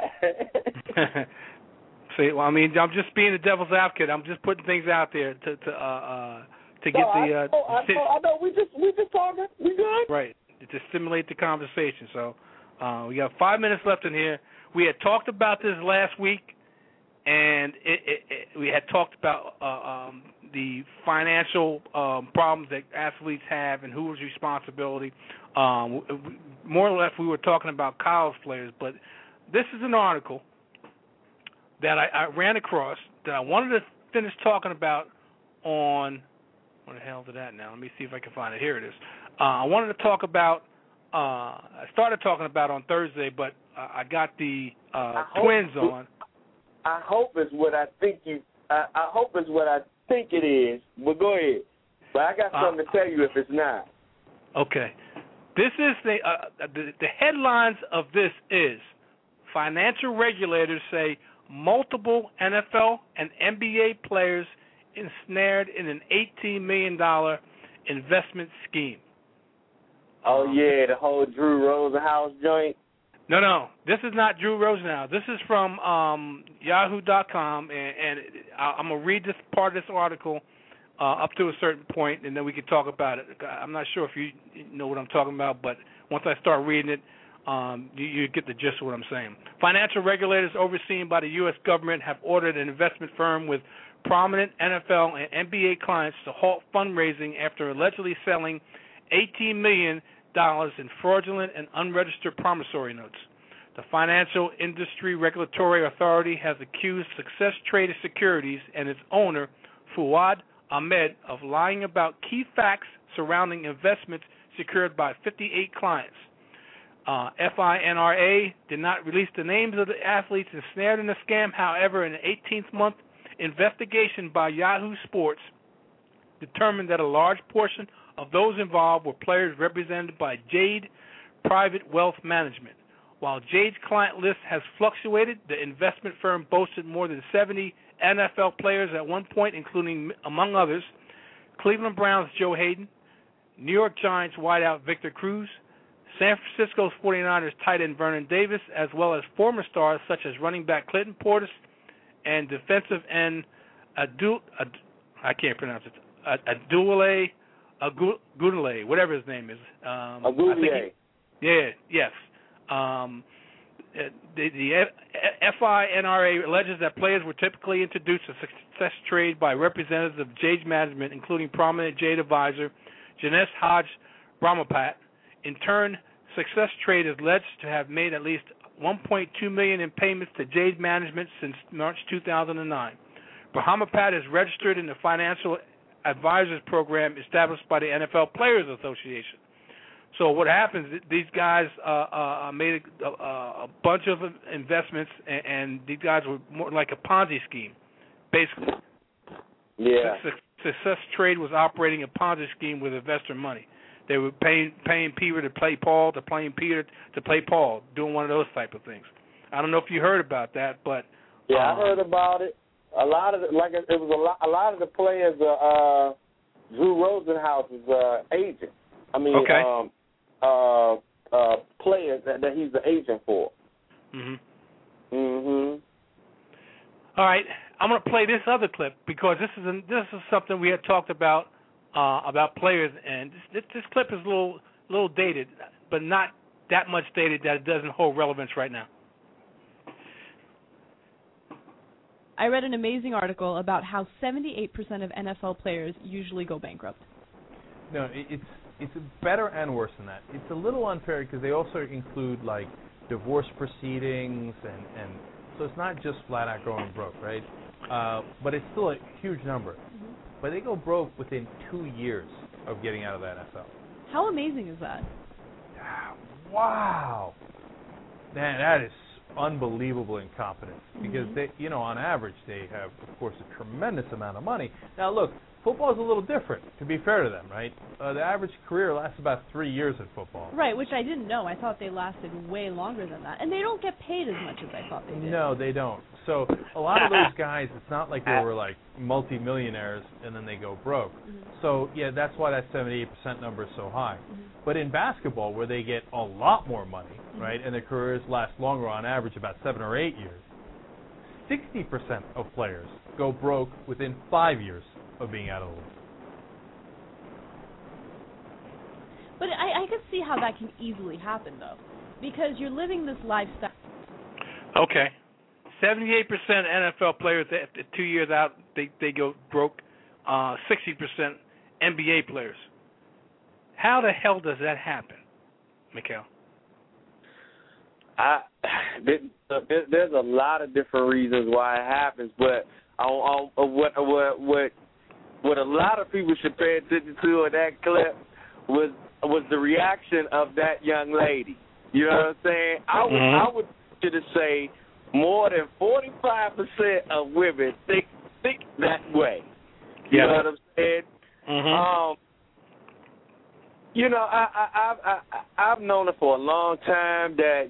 See, well, I mean, I'm just being the devil's advocate. I'm just putting things out there to get I know. We just talking. We good. Right. To stimulate the conversation. So we got 5 minutes left in here. We had talked about this last week, and we had talked about the financial problems that athletes have and whose responsibility. More or less, we were talking about college players, but this is an article that I ran across that I wanted finished talking about on where the hell is it at now? Let me see if I can find it. Here it is. I wanted to talk about. I started talking about on Thursday, but I got the Twins on. I hope it's what I think you. I hope it's what I think it is. But go ahead. But I got something to tell you if it's not. Okay. This is the headlines of this is financial regulators say multiple NFL and NBA players ensnared in an $18 million investment scheme. Oh, yeah, the whole Drew Rosenhaus joint? No, this is not Drew Rosenhaus. This is from Yahoo.com, and I'm going to read this part of this article up to a certain point, and then we can talk about it. I'm not sure if you know what I'm talking about, but once I start reading it, you get the gist of what I'm saying. Financial regulators overseen by the U.S. government have ordered an investment firm with prominent NFL and NBA clients to halt fundraising after allegedly selling $18 million in fraudulent and unregistered promissory notes. The Financial Industry Regulatory Authority has accused Success Traded Securities and its owner, Fuad Ahmed, of lying about key facts surrounding investments secured by 58 clients. FINRA did not release the names of the athletes ensnared in the scam. However, an 18th-month investigation by Yahoo Sports determined that a large portion of those involved were players represented by Jade Private Wealth Management. While Jade's client list has fluctuated, the investment firm boasted more than 70 NFL players at one point, including, among others, Cleveland Browns' Joe Hayden, New York Giants wideout Victor Cruz, San Francisco 49ers tight end Vernon Davis, as well as former stars such as running back Clinton Portis and defensive end I can't pronounce it. Agudele, whatever his name is. Agudele. Yes. The FINRA alleges that players were typically introduced to Success Trade by representatives of Jade Management, including prominent Jade advisor Janesh Hodge Brahmapat. In turn, Success Trade is alleged to have made at least $1.2 million in payments to Jade Management since March 2009. Brahmapat is registered in the Financial Advisors Program established by the NFL Players Association. So what happens, these guys made a bunch of investments, and these guys were more like a Ponzi scheme, basically. Yeah. Success Trade was operating a Ponzi scheme with investor money. They were paying Peter to play Paul, paying Peter to play Paul, doing one of those type of things. I don't know if you heard about that, but I heard about it. A lot of a lot of the players, Drew Rosenhaus's agent. I mean, players that he's the agent for. All right, I'm going to play this other clip because this is something we had talked about players, and this clip is a little dated, but not that much dated that it doesn't hold relevance right now. I read an amazing article about how 78% of NFL players usually go bankrupt. No, it's better and worse than that. It's a little unfair because they also include like divorce proceedings and so it's not just flat out going broke, right? But it's still a huge number. But they go broke within 2 years of getting out of the NFL. How amazing is that? Wow. Man, that is unbelievable incompetence because they, on average they have, of course, a tremendous amount of money. Now, look, football is a little different, to be fair to them, right? The average career lasts about 3 years in football. Right, which I didn't know. I thought they lasted way longer than that. And they don't get paid as much as I thought they did. No, they don't. So a lot of those guys, it's not like they were like multimillionaires and then they go broke. So, yeah, that's why that 78% number is so high. But in basketball, where they get a lot more money, right, and their careers last longer, on average about 7 or 8 years, 60% of players go broke within 5 years of being out of the league. But I could see how that can easily happen, though, because you're living this lifestyle. Okay. 78% NFL players, after 2 years out, they go broke. 60% NBA players. How the hell does that happen, Mikhail? There's a lot of different reasons why it happens, but what a lot of people should pay attention to in that clip was the reaction of that young lady. You know what I'm saying? I would you to say more than 45% of women think that way. You know what I'm saying? You know, I've known it for a long time that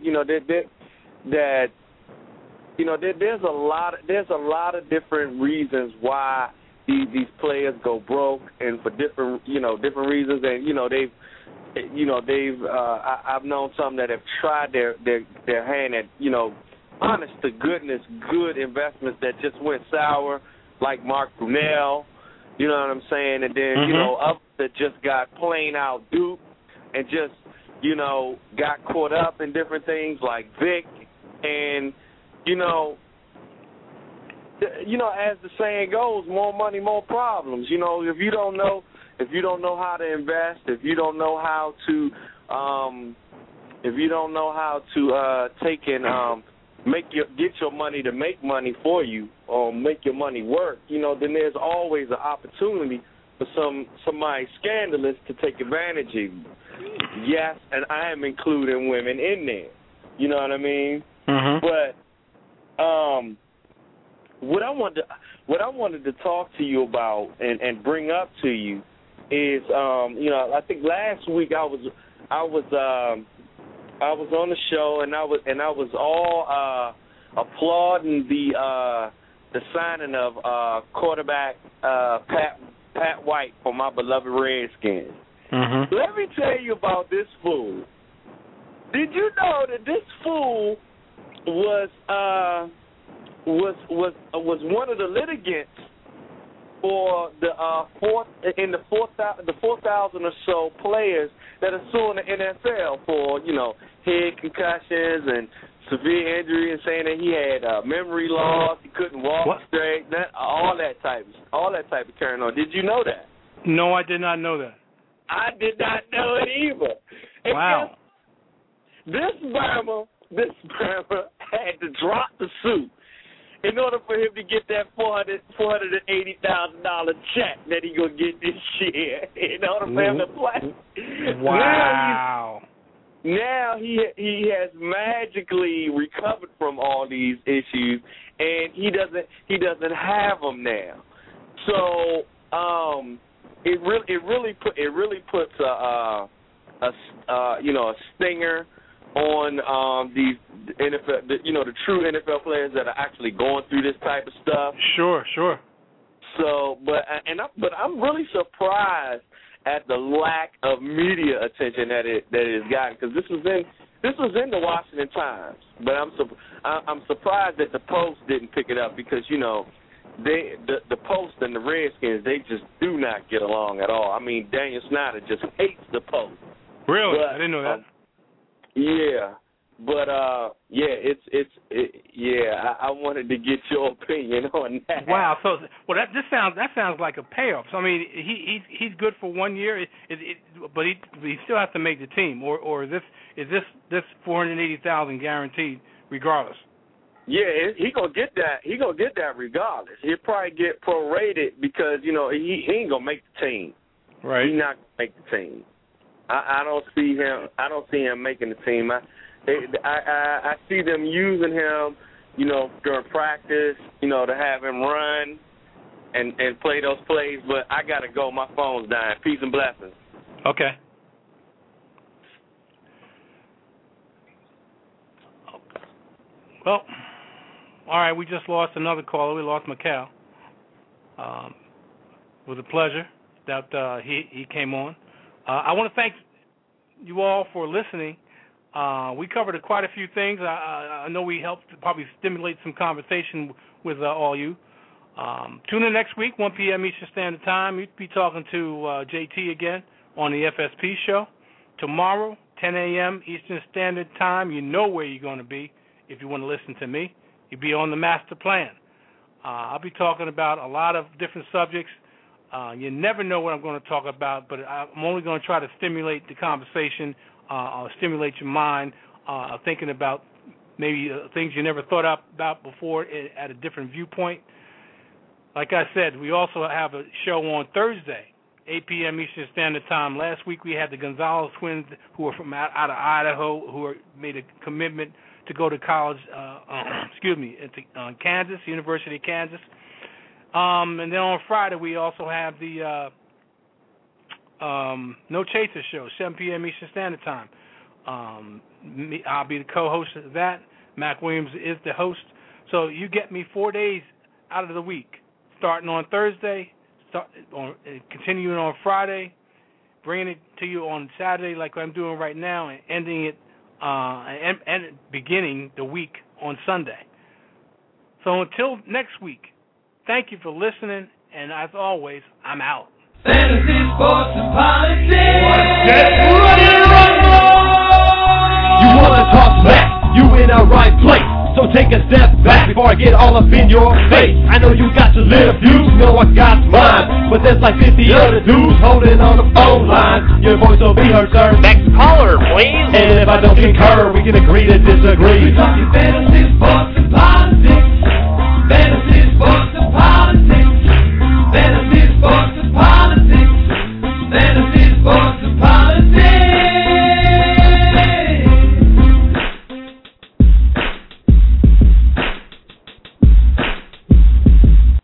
there's a lot of different reasons why these players go broke, and for different reasons, and I've known some that have tried their hand at honest to goodness good investments that just went sour, like Mark Brunell. You know what I'm saying? And then, others that just got plain out duped and just, got caught up in different things like Vic. And, as the saying goes, more money, more problems. If you don't know how to invest, if you don't know how to take and get your money to make money for you, or make your money work, then there's always an opportunity for somebody scandalous to take advantage of you. Yes, and I am including women in there. You know what I mean? But what I wanted to talk to you about and bring up to you is I think last week I was on the show, and I was all applauding the signing of quarterback Pat White for my beloved Redskins. Let me tell you about this fool. Did you know that this fool was one of the litigants for the 4,000 or so players that are suing the NFL for head concussions and severe injury, and saying that he had memory loss, he couldn't walk straight, all that type of carrying on. Did you know that? No, I did not know that. I did not know it either. And wow. This Burma had to drop the suit in order for him to get that $480,000 check that he gonna get this year in order for him to play. Wow. Now he has magically recovered from all these issues, and he doesn't have them now. So it really puts a stinger on these NFL, the true NFL players that are actually going through this type of stuff. Sure. So, but I'm really surprised at the lack of media attention that it has gotten, because this was in the Washington Times, but I'm surprised that the Post didn't pick it up, because the Post and the Redskins, they just do not get along at all. I mean, Daniel Snyder just hates the Post. Really? I didn't know that. Yeah, but I wanted to get your opinion on that. Wow. So, that sounds like a payoff. So, I mean, he's good for 1 year, but he still has to make the team, or is this $480,000 guaranteed regardless? Yeah, he gonna get that. He gonna get that regardless. He'll probably get prorated because he ain't gonna make the team. Right. He's not gonna make the team. I don't see him making the team. I see them using him, during practice, to have him run and play those plays. But I gotta go. My phone's dying. Peace and blessings. Okay. Well, all right. We just lost another caller. We lost Mikal. It was a pleasure that he came on. I want to thank you all for listening. We covered quite a few things. I know we helped probably stimulate some conversation with all you. Tune in next week, 1 p.m. Eastern Standard Time. We'll be talking to JT again on the FSP show. Tomorrow, 10 a.m. Eastern Standard Time. You know where you're going to be if you want to listen to me. You'll be on the master plan. I'll be talking about a lot of different subjects. You never know what I'm going to talk about, but I'm only going to try to stimulate the conversation, stimulate your mind, thinking about maybe things you never thought about before at a different viewpoint. like I said, we also have a show on Thursday, 8 p.m. Eastern Standard Time. Last week we had the Gonzalez twins, who are from out of Idaho, who made a commitment to go to college, Kansas, University of Kansas. And then on Friday we also have the No Chaser show, 7 p.m. Eastern Standard Time. I'll be the co-host of that. Mac Williams is the host. So you get me 4 days out of the week, starting on Thursday, continuing on Friday, bringing it to you on Saturday like I'm doing right now, and ending it and beginning the week on Sunday. So until next week, thank you for listening, and as always, I'm out. Fantasy, sports, and politics. Get ready to rumble! You want to talk smack? You in the right place. So take a step back before I get all up in your face. I know you got your little views, you know I got mine, but there's like 50 other dudes holding on the phone line. Your voice will be heard, sir. Next caller, please. And if I don't concur, we can agree to disagree. We talking